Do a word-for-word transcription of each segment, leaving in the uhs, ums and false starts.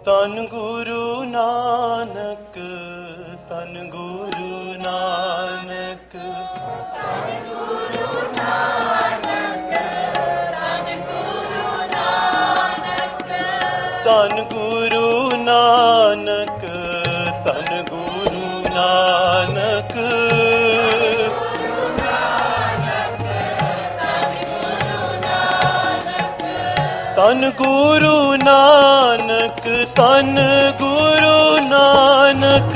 ਧੰਨ ਗੁਰੂ ਨਾਨਕ, ਧੰਨ ਗੁਰੂ ਨਾਨਕ, ਧੰਨ ਗੁਰੂ ਨਾਨਕ, ਧੰਨ ਗੁਰੂ ਨਾਨਕ, ਧੰਨ ਗੁਰੂ ਨਾਨਕ, ਧੰਨ ਗੁਰੂ ਨਾਨਕ, ਧੰਨ ਗੁਰੂ ਨਾਨਕ, ਧੰਨ ਗੁਰੂ ਨਾਨਕ,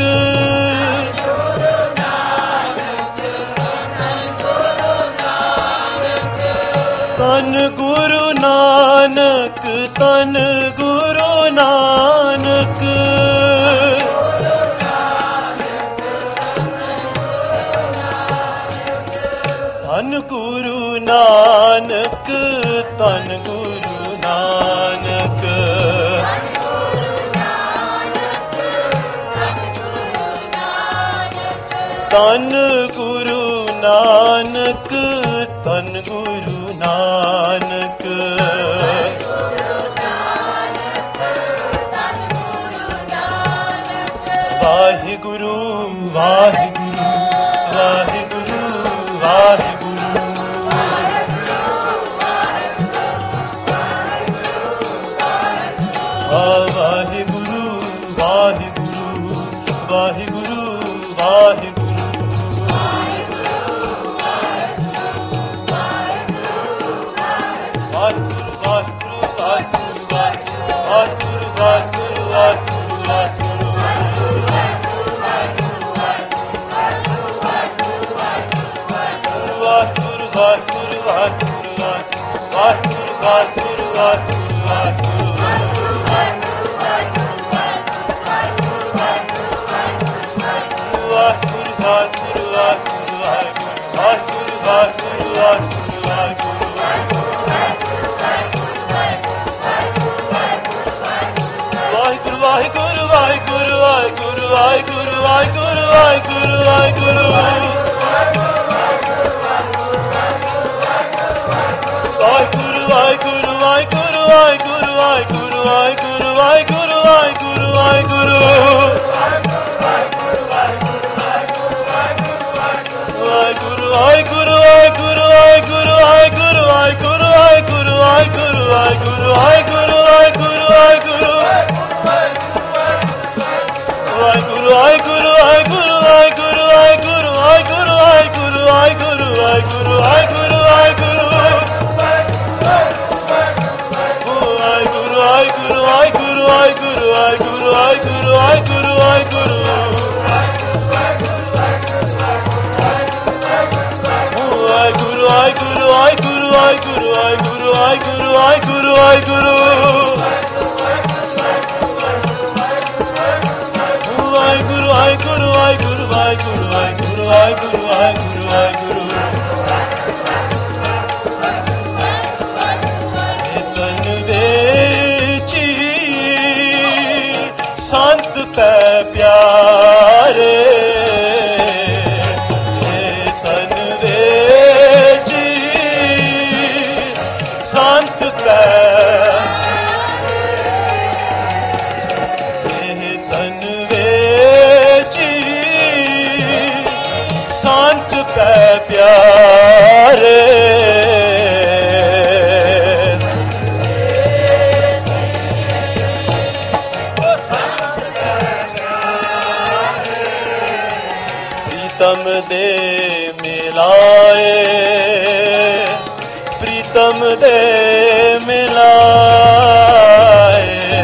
ਧੰਨ ਗੁਰੂ ਨਾਨਕ, ਧੰਨ ਗੁਰੂ ਨਾਨਕ, ਧੰਨ ਗੁਰੂ ਨਾਨਕ, ਧੰਨ ਗੁਰੂ ਨਾਨਕ, ਧੰਨ ਗੁਰੂ ਨਾਨਕ, ਧੰਨ ਗੁਰੂ ਨਾਨਕ, ਵਾਹਿਗੁਰੂ ਵਾਹਿਗੁਰੂ ਵਾਹਿਗੁਰੂ ਵਾਹਿਗੁਰੂ, ਵਾਹਿਗੁਰੂ ਵਾਹਿਗੁਰੂ ਵਾਹਿਗੁਰੂ ਵਾਹਿਗੁਰੂ, ਵਾਹਿਗੁਰੂ ਵਾਹਿਗੁਰੂ ਵਾਹਿਗੁਰੂ ਵਾਹਿਗੁਰੂ ਵਾਹਿਗੁਰੂ ਵਾਹਿਗੁਰੂ ਵਾਹਿਗੁਰੂ, ਵਾਹਿਗੁਰੂ ਵਾਹਿਗੁਰੂ ਵਾਹਿਗੁਰੂ ਵਾਹਿਗੁਰੂ ਵਾਹਿਗੁਰੂ ਵਾਹਿਗੁਰੂ ਵਾਹਿਗੁਰੂ ਵਾਹਿਗੁਰੂ ਵਾਹਿਗੁਰੂ, ਵਾਹਿਗੁਰੂ ਵਾਹਿਗੁਰੂ ਵਾਹਿਗੁਰੂ ਵਾਹਿਗੁਰੂ ਵਾਹਿਗੁਰੂ ਵਾਹਿਗੁਰੂ ਵਾਹਿਗੁਰੂ ਵਾਹਿਗੁਰੂ ਵਾਹਿਗੁਰੂ ਵਾਹਿਗੁਰੂ ਵਾਹਿਗੁਰੂ ਵਾਹਿਗੁਰੂ, ਵਾਹਿਗੁਰੂ ਵਾਹਿਗੁਰੂ ਵਾਹਿਗੁਰੂ ਵਾਹਿਗੁਰੂ ਵਾਹਿਗੁਰੂ ਵਾਹਿਗੁਰੂ ਵਾਹਿਗੁਰੂ ਵਾਹਿਗੁਰੂ ਵਾਹਿਗੁਰੂ ਵਾਹਿਗੁਰੂ ਵਾਹਿਗੁਰੂ, ਵਾਹਿਗੁਰੂ ਵਾਹਿਗੁਰੂ ਵਾਹਿਗੁਰੂ ਵਾਹਿਗੁਰੂ ਵਾਹਿਗੁਰੂ ਵਾਹਿਗੁਰੂ ਵਾਹਿਗੁਰੂ ਵਾਹਿਗੁਰੂ, ਵਾਹਿਗੁਰੂ ਵਾਹਿਗੁਰੂ ਵਾਹਿਗੁਰੂ ਵਾਹਿਗੁਰੂ ਵਾਹਿਗੁਰੂ ਵਾਹਿਗੁਰੂ ਵਾਹਿਗੁਰੂ ਵਾਹਿਗੁਰੂ, ਵਾਹਿਗੁਰੂ ਵਾਹਿਗੁਰੂ ਵਾਹਿਗੁਰੂ ਵਾਹਿਗੁਰੂ ਵਾਹਿਗੁਰੂ ਵਾਹਿਗੁਰੂ ਵਾਹਿਗੁਰੂ ਵਾਹਿਗੁਰੂ, ਤਨ ਵੇਚੀ ਸੰਤ ਪੈ ਪਿਆਰੇ, ਤਨ ਵੇਚੀ ਸੰਤ ਪੈ, ਤਨ ਵੇਚੀ ਸੰਤ ਪੈ ਪਿਆਰੇ, ਪ੍ਰੀਤਮ ਦੇ ਮਿਲਾਏ, ਪ੍ਰੀਤਮ ਦੇ ਮਿਲਾਏ,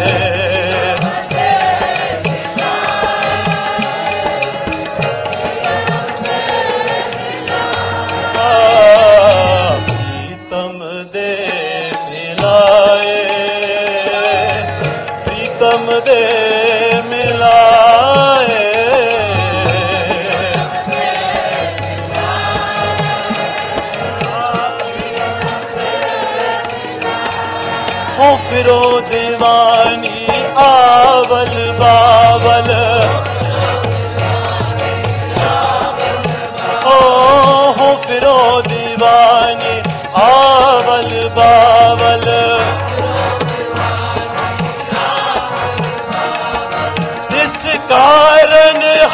ਪ੍ਰੀਤਮ ਦੇ ਮਿਲਾਏ, ਪ੍ਰੀਤਮ ਦੇ ਮਿਲਾਏ, ਹੋ ਫਿਰੋ ਦੀਵਾਨੀ ਆਵਲ ਬਾਵਲ, ਹੋ ਹੋ ਫਿਰੋ ਦੀਵਾਨੀ ਆਵਲ ਬਾਵਲ,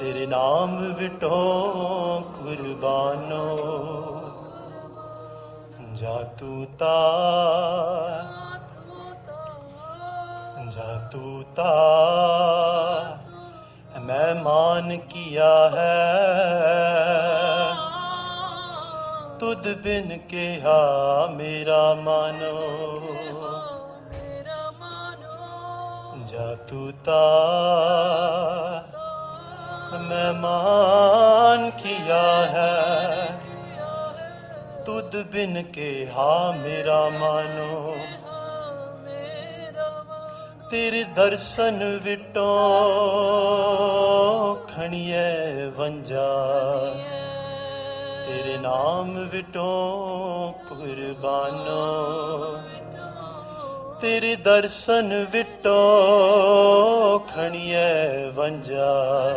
तेरे नाम विटो कुर्बानो जा तू तार जा तू तार मैं मान किया है तुद बिन के हा मेरा मानो जा तू तार मैं मान किया है तुद बिन के हा मेरा मानो तेरे दर्शन विटो खणिए वंजा तेरे नाम विटो कुर्बानो तेरे दर्शन विटो खणिए वंजा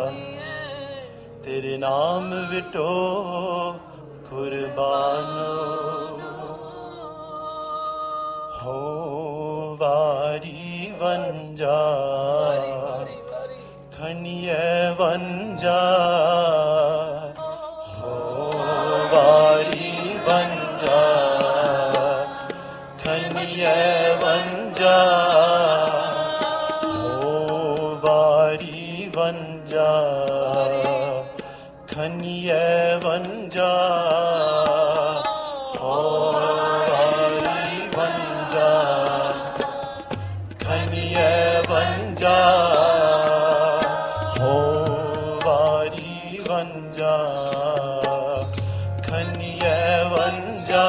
तेरे नाम विटो कुर्बानो हो वारी वंजा खनिए वंजा हो वारी वंजा खनिए वंजा हो वारी वंजा खनिए वंजा हो वारी वंजा खनिए वंजा हो वारी वंजा खनिए वंजा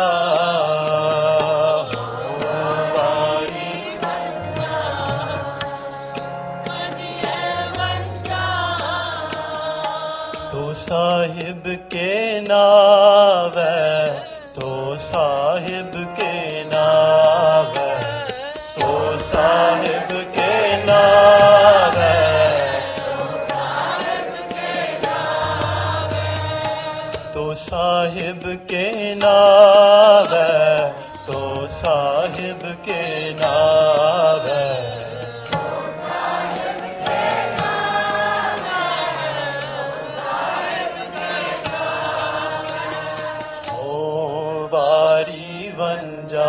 साहिब के नाव है तो साहिब के नाव है तो साहिब के नाव है तो साहिब के नाव है तो साहिब के नाव है वंजा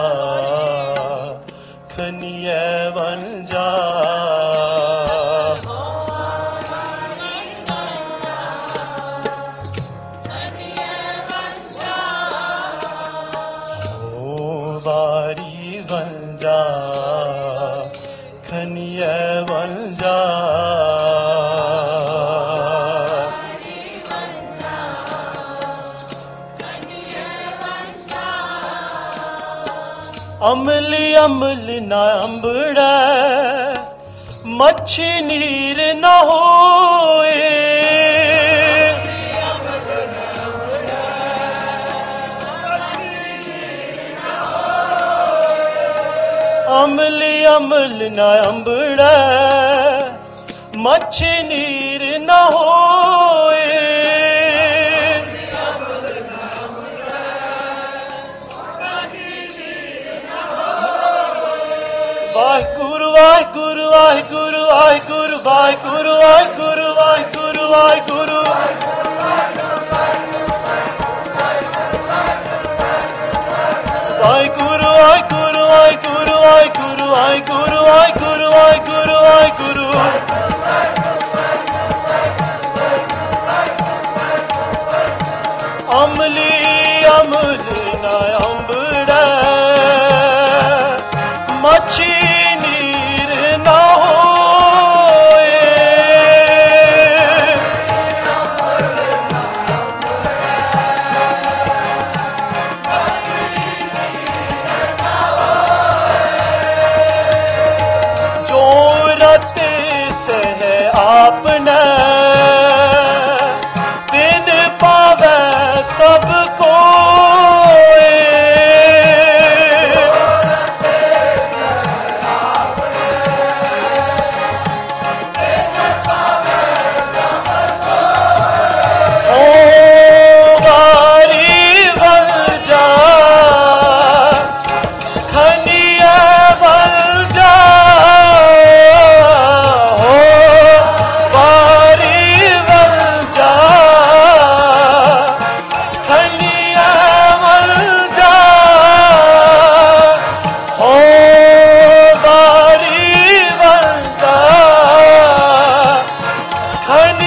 खनिए वंजा हो वारी वंजा खनिए वंजा अमली अमली ना अंबड़ा मच्छी नीर न होए अमली अमली ना अंबड़ा मच्छी नीर न होए वाहिगुरु वाहिगुरु वाहिगुरु वाहिगुरु वाहिगुरु वाहिगुरु वाहिगुरु वाहिगुरु वाहिगुरु वाहिगुरु वाहिगुरु वाहिगुरु वाहिगुरु वाहिगुरु वाहिगुरु वाहिगुरु अमली अमली ना अंबड़ा मच्छी नीर न होए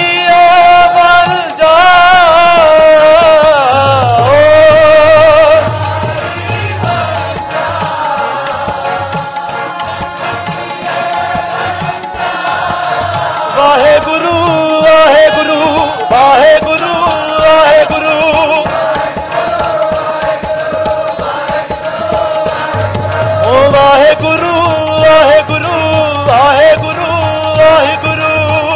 पिया बन जाओ, वाहे गुरु वाहे गुरु वाहे गुरु वाहे गुरु, ओ वाहे गुरु वाहे गुरु वाहे गुरु वाहे गुरु,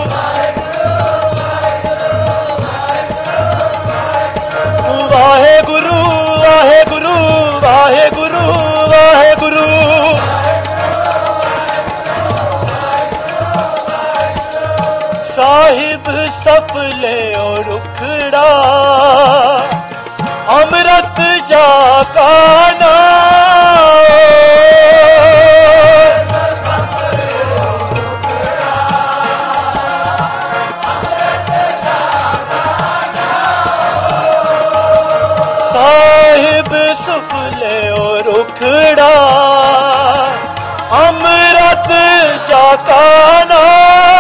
वाहे गुरु वाहे गुरु वाहे गुरु वाहे गुरु, साहिब सफले और उखड़ा अमृत जाका नाम, साहिब सफले और उखड़ा अमृत जाका नाम,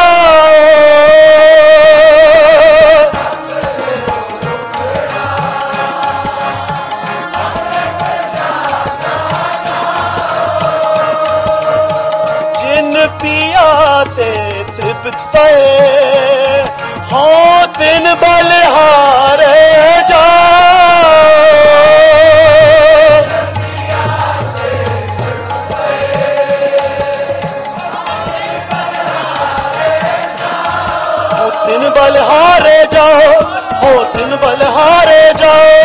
तृप्त हो तिन बलिहारे जाओ, हो तिन बलिहारे जाओ, हो तिन बलिहारे जाओ,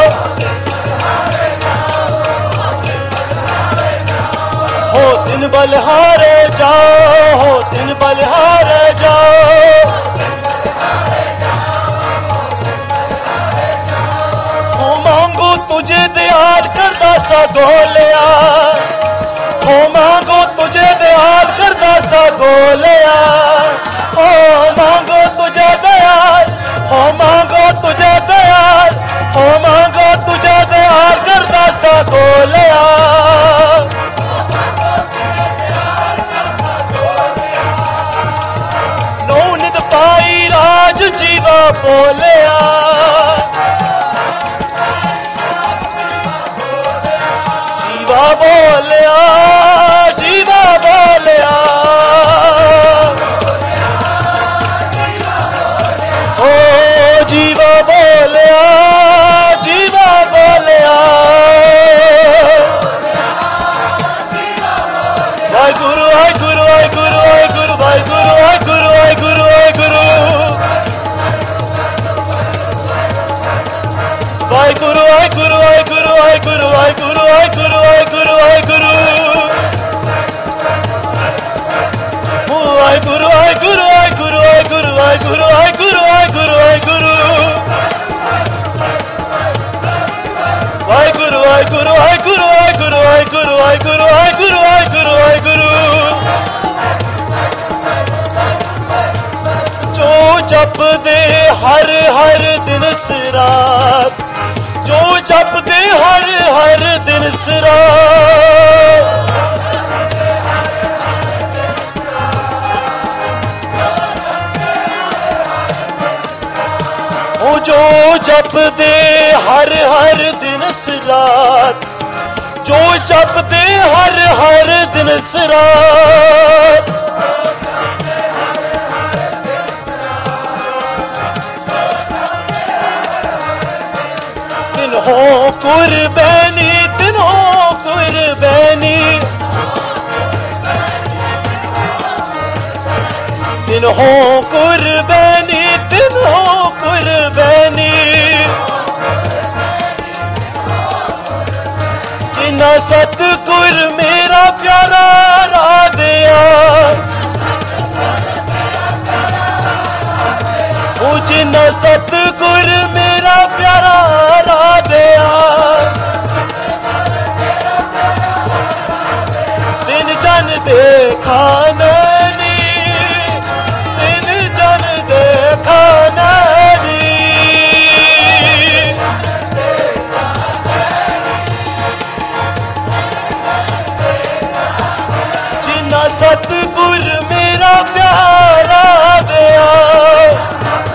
हो तिन बलिहारे जाओ, हो तिन बलिहारे जाओ, हो मांगो तुझे दयाल कर दासा गोलिया, हो मांगो तुझे दयाल कर दासा गोलिया, हो मांगो तुझे दयाल, हो मांगो तुझे दयाल, हो मांगो तुझे दयाल कर दासा गोलिया, जीवा बोलिया, जीवा बोलिया, जीवा बोलिया, ओ जीवा बोलिया, जीवा बोलिया, वाहे गुरु वाहे गुरु वाहे गुरु वाहे गुरु वाहे गुरु वाहे गुरु वाहे गुरु वाहे गुरु, वाहे गुरु वाहे गुरु वाहे गुरु वाहे गुरु वाहे गुरु वाहे गुरु वाहे गुरु वाहे गुरु, वाहे गुरु वाहे गुरु वाहे गुरु वाहे गुरु वाहे गुरु वाहे गुरु वाहे गुरु वाहे गुरु, वाहे गुरु वाहे गुरु वाहे गुरु वाहे गुरु वाहे गुरु वाहे गुरु वाहे गुरु वाहे गुरु वाहे गुरु, जो जप दे हर हर दिन रात, जो जपते हर हर दिन रात, ओ जो जपते हर हर दिन रात, जो जपते हर हर दिन रात, हो कुर्बानी दिन हो कुर्बानी, दिन हो कुर्बानी दिन हो कुर्बानी, जिन्ना सतगुर मेरा प्यारा रा दिया, ओ जिन्ना सतगुर मेरा प्यारा रा दिया, दिन जन देखा नैनी, दिन जन देखा नैनी, जिन्ना सतगुर मेरा प्यारा दिया,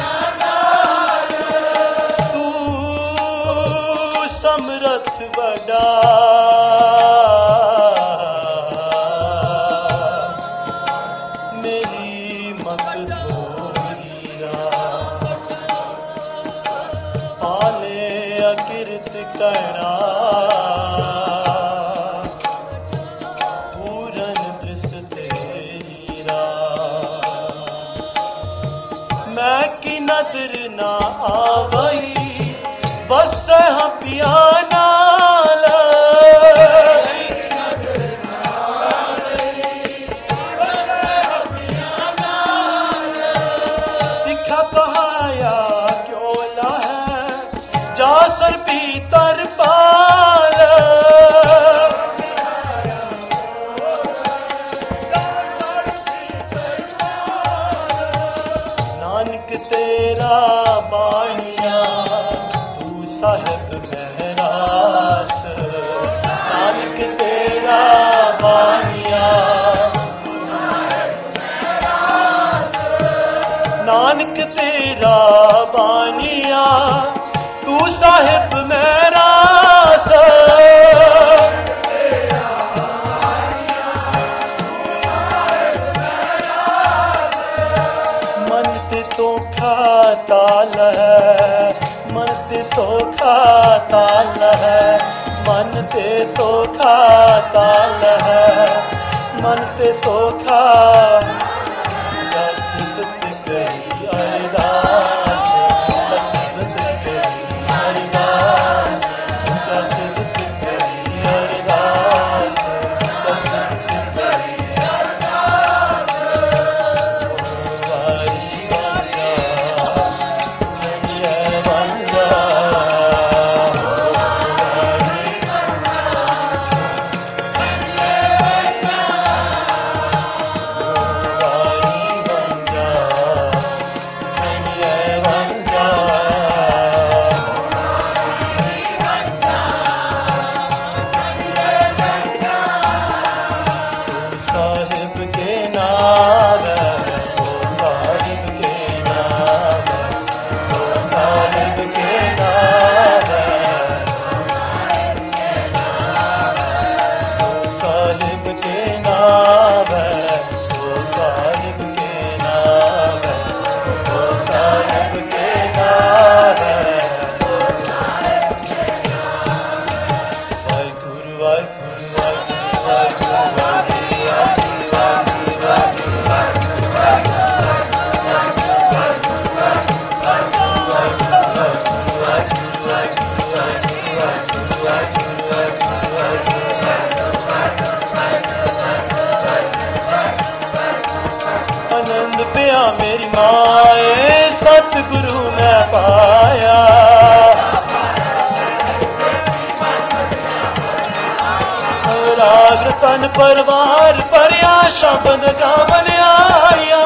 ਤਣਾ ਪੂਰਨ ਦ੍ਰਿਸ਼ ਤੇਰੀ ਰਾਹ। ਮੈਂ ਕੀ ਨਦਰ ਨਾ ਆਵਈ ਬਸ ਹਾਂ ਪਿਆ ਨਾਲ। ਤਿੱਖਾ ਪਹਾਇਆ ਕਿਉਲਾ ਹੈ ਜਾ ਸਰ ਪੀਤਰ ਪਾਲ। ਨਾਨਕ ਤੇਰਾ ਬਾਣੀਆ ਤੂੰ ਸਾਹਿਬ ਮਹਿਰਾਸ। ਨਾਨਕ ਤੇਰਾ ਬਾਣੀਆ ਨਾਨਕ ਤੇਰਾ ਬਾਣੀਆ ਤੂੰ ਸਾਹਿਬ ਮਹਿਰਾਸ। ਮਨ ਤੇ ਧੋਖਾ ਤਾਲ ਹੈ ਮਨ ਤੇ ਧੋਖਾ ਤਾਲ ਹੈ ਮਨ ਤੇ ਧੋਖਾ ਤਾਲ ਹੈ ਮਨ ਤੇ ਧੋਖਾ। ਜਸਬਤ ਕਰੀ ਅਰਦਾਸ ਜਸਬਤ ਕਰੀ ਅਰਦਾਸ ਜਸਬਤ ਕਰੀ ਅਰਦਾਸ ਜਸਬਤ ਕਰੀ ਅਰਦਾਸ। ਵਾਰੀ ਵਾਜਾ ਜਨੀਏ ਵਾਜਾ ਆਨੰਦ ਪਿਆ ਮੇਰੀ ਮਾਏ ਸਤਿਗੁਰੂ ਮੈਂ ਪਾਇਆ। ਰਾਗ ਤਨ ਪਰਵਾਰ ਭਰਿਆ ਸ਼ਬਦ ਗਾਵਨ ਆਇਆ।